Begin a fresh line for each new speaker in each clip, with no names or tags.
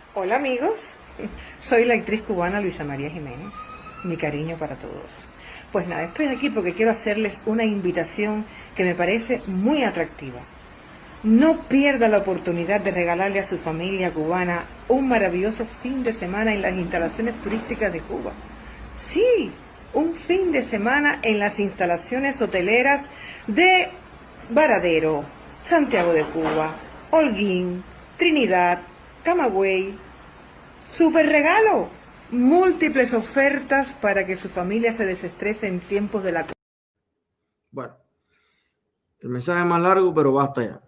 Hola amigos, soy la actriz cubana Luisa María Jiménez. Mi cariño para todos. Pues nada, estoy aquí porque quiero hacerles una invitación que me parece muy atractiva. No pierda la oportunidad de regalarle a su familia cubana un maravilloso fin de semana en las instalaciones turísticas de Cuba. Sí, un fin de semana en las instalaciones hoteleras de Varadero, Santiago de Cuba, Holguín, Trinidad, Camagüey. ¡Super regalo! Múltiples ofertas para que su familia se desestrese en tiempos de la...
Bueno, el mensaje es más largo, pero basta ya.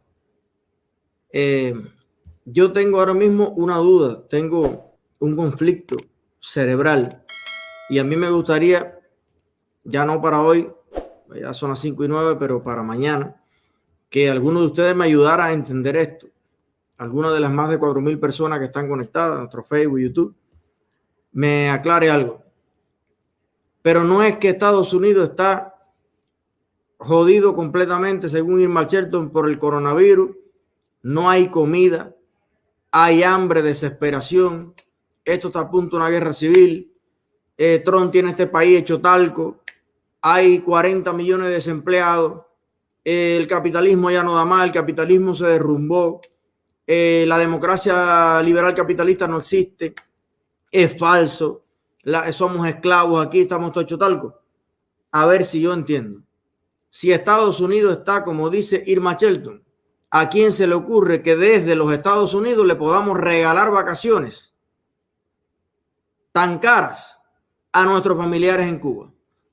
Yo tengo ahora mismo una duda, tengo un conflicto cerebral y a mí me gustaría, ya no para hoy, ya son las 5:09, pero para mañana, que alguno de ustedes me ayudara a entender esto. Alguna de las más de 4,000 personas que están conectadas a nuestro Facebook, YouTube, me aclare algo. Pero no es que Estados Unidos está jodido completamente, según Irma Shelton, por el coronavirus. No hay comida, hay hambre, desesperación. Esto está a punto de una guerra civil. Trump tiene este país hecho talco. Hay 40 millones de desempleados. El capitalismo ya no da más, el capitalismo se derrumbó. La democracia liberal capitalista no existe. Es falso. Somos esclavos aquí, estamos todos hechos talco. A ver si yo entiendo. Si Estados Unidos está, como dice Irma Shelton, ¿a quién se le ocurre que desde los Estados Unidos le podamos regalar vacaciones tan caras a nuestros familiares en Cuba?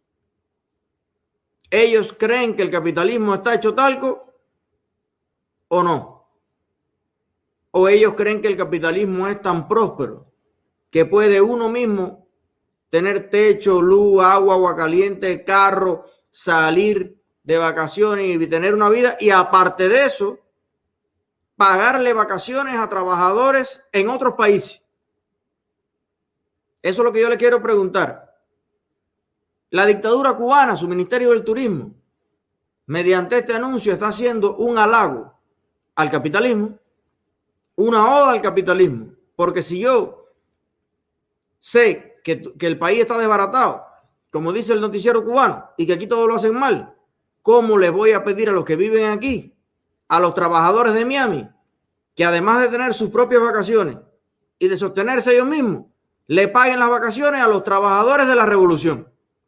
¿Ellos creen que el capitalismo está hecho talco o no? ¿O ellos creen que el capitalismo es tan próspero que puede uno mismo tener techo, luz, agua caliente, carro, salir de vacaciones y tener una vida, y aparte de eso, pagarle vacaciones a trabajadores en otros países? Eso es lo que yo le quiero preguntar. La dictadura cubana, su Ministerio del Turismo, mediante este anuncio está haciendo un halago al capitalismo, una oda al capitalismo, porque si yo sé que el país está desbaratado, como dice el noticiero cubano, y que aquí todo lo hacen mal, ¿cómo les voy a pedir a los que viven aquí, a los trabajadores de Miami, que además de tener sus propias vacaciones y de sostenerse ellos mismos, le paguen las vacaciones a los trabajadores de la revolución?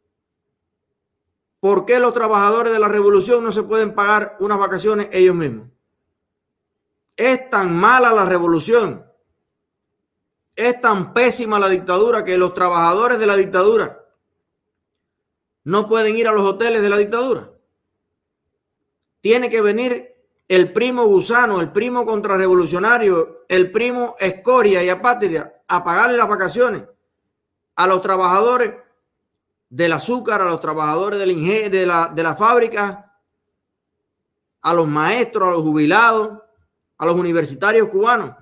¿Por qué los trabajadores de la revolución no se pueden pagar unas vacaciones ellos mismos? Es tan mala la revolución, es tan pésima la dictadura, que los trabajadores de la dictadura no pueden ir a los hoteles de la dictadura. Tiene que venir el primo gusano, el primo contrarrevolucionario, el primo escoria y apátrida a pagarle las vacaciones a los trabajadores del azúcar, a los trabajadores de la fábrica, a los maestros, a los jubilados, a los universitarios cubanos.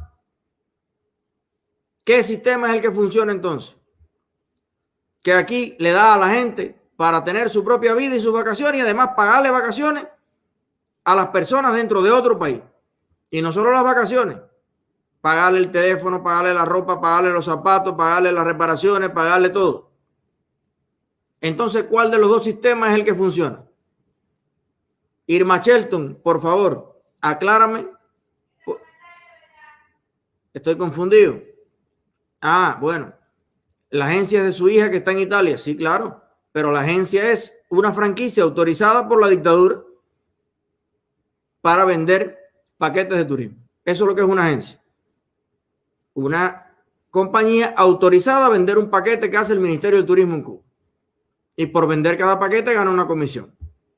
¿Qué sistema es el que funciona entonces? Que aquí le da a la gente para tener su propia vida y sus vacaciones, y además pagarle vacaciones a las personas dentro de otro país. Y no solo las vacaciones, pagarle el teléfono, pagarle la ropa, pagarle los zapatos, pagarle las reparaciones, pagarle todo. Entonces, ¿cuál de los dos sistemas es el que funciona? Irma Shelton, por favor, aclárame. Estoy confundido. Bueno, la agencia es de su hija que está en Italia, sí, claro, pero la agencia es una franquicia autorizada por la dictadura para vender paquetes de turismo. Eso es lo que es una agencia. Una compañía autorizada a vender un paquete que hace el Ministerio del Turismo en Cuba. Y por vender cada paquete gana una comisión.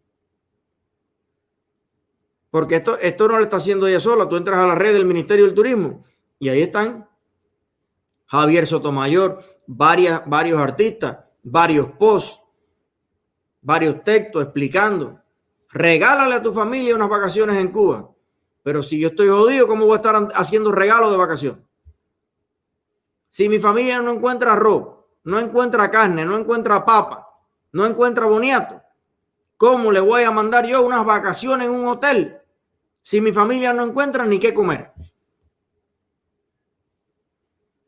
Porque esto no lo está haciendo ella sola. Tú entras a la red del Ministerio del Turismo y ahí están Javier Sotomayor, varios artistas, varios posts, varios textos explicando. Regálale a tu familia unas vacaciones en Cuba. Pero si yo estoy jodido, ¿cómo voy a estar haciendo regalos de vacaciones? Si mi familia no encuentra arroz, no encuentra carne, no encuentra papa, no encuentra boniato, ¿cómo le voy a mandar yo unas vacaciones en un hotel si mi familia no encuentra ni qué comer?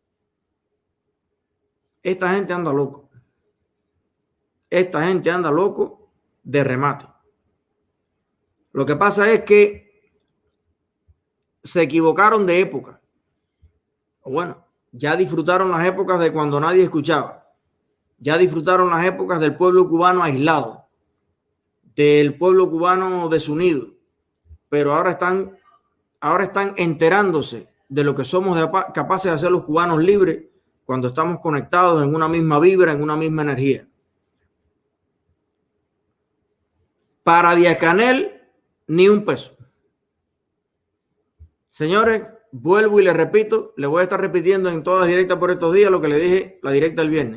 esta gente anda loco. Esta gente anda loco de remate. Lo que pasa es que se equivocaron de época. O bueno, ya disfrutaron las épocas de cuando nadie escuchaba. Ya disfrutaron las épocas del pueblo cubano aislado, del pueblo cubano desunido. Pero ahora están enterándose de lo que somos capaces de hacer los cubanos libres cuando estamos conectados en una misma vibra, en una misma energía. Para Díaz-Canel, ni un peso. Señores, vuelvo y les repito, le voy a estar repitiendo en todas las directas por estos días lo que le dije la directa el viernes.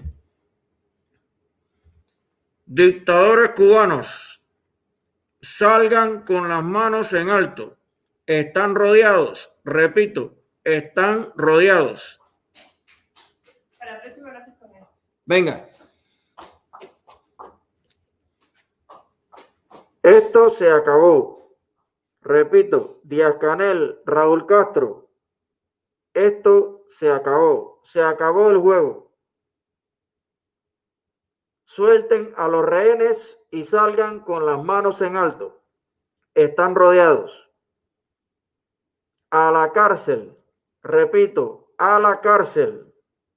Dictadores cubanos, salgan con las manos en alto. Están rodeados. Repito, están rodeados.
Para la próxima lo haces con él.
Venga. Esto se acabó. Repito, Díaz-Canel, Raúl Castro. Esto se acabó. Se acabó el juego. Suelten a los rehenes y salgan con las manos en alto. Están rodeados. A la cárcel. Repito, a la cárcel.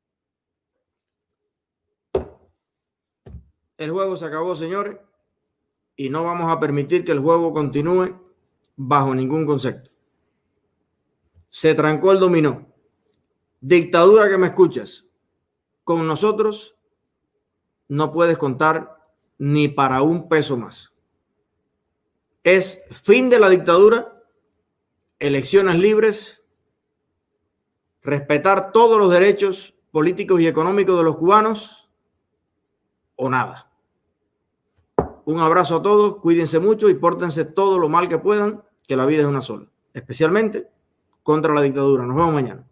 El juego se acabó, señores, y no vamos a permitir que el juego continúe bajo ningún concepto. Se trancó el dominó. Dictadura que me escuchas, con nosotros no puedes contar ni para un peso más. Es fin de la dictadura, elecciones libres, respetar todos los derechos políticos y económicos de los cubanos o nada. Un abrazo a todos, cuídense mucho y pórtense todo lo mal que puedan, que la vida es una sola, especialmente contra la dictadura. Nos vemos mañana.